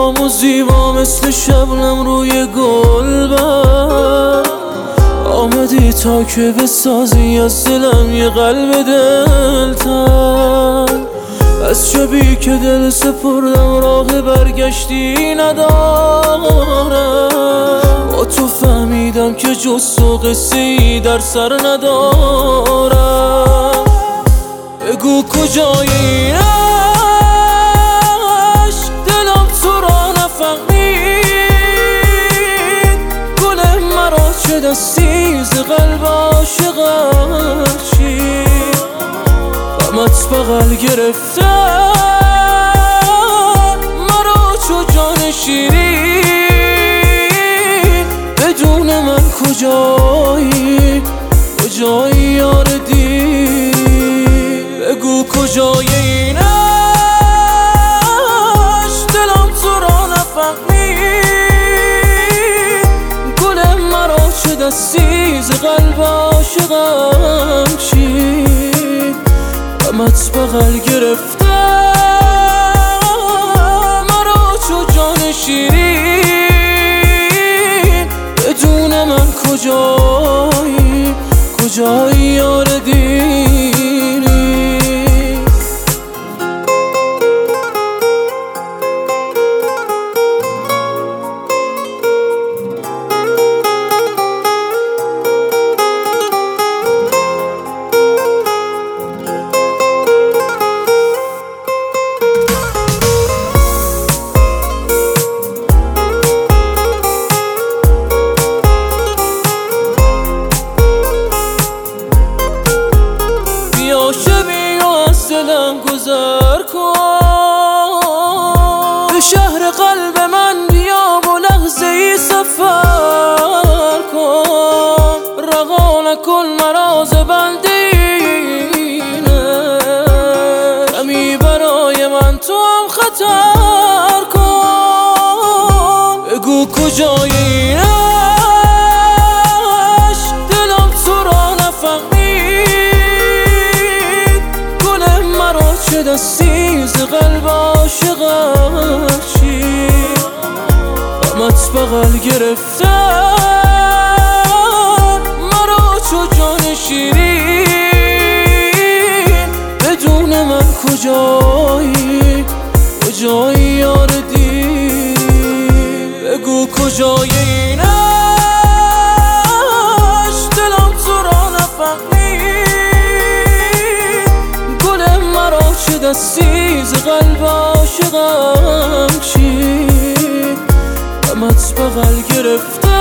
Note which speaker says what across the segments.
Speaker 1: آرام و زیبا مثل شبنم روی گلبرگ. آمدی تا که بسازی از دلم یه قلب دلتنگ. از شبی که دل سپردم راه برگشتی ندارم. با تو فهمیدم که جز تو قصه ای در سر ندارم. بگو کجای این عشق، دلم تو را نفهمید. گل مرا چه دستی ز قلب عاشقم چید. غمت بغل گرفته مرا چو جان شیرین. بدون من کجایی، کجایی یار دیری. بگو کجای این عشق، دلم تو را نفهمید. گل مرا چه دستی ز قلب عاشقم چید. غمت بغل گرفته مرا چو جان شیرین. بدون من کجایی، کجایی یار دیری. دلم گذر کن به شهر قلب من، بیا و لحظه ای سفر کن. رها نکن مرا ز بندینه، کمی برای من تو هم خطر کن. بگو کجای این عشق، دلم تو را نفهمید. گل مرا چه دستی ز قلب عاشقم چید. غمت بغل گرفته مرا چو جان شیرین. بدون من کجایی، کجایی یار دیری. بگو کجای این عشق، دلم تو را نفهمید. گل مرا چه دستی ز قلب عاشقم چید. غمت بغل گرفته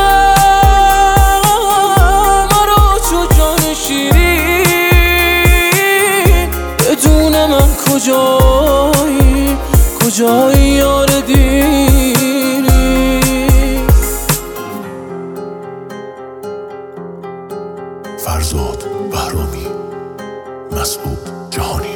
Speaker 1: مرا چو جان شیرین. بدون من کجایی، کجایی یار دیری.
Speaker 2: فرزاد بهرامی، مسعود جهانی.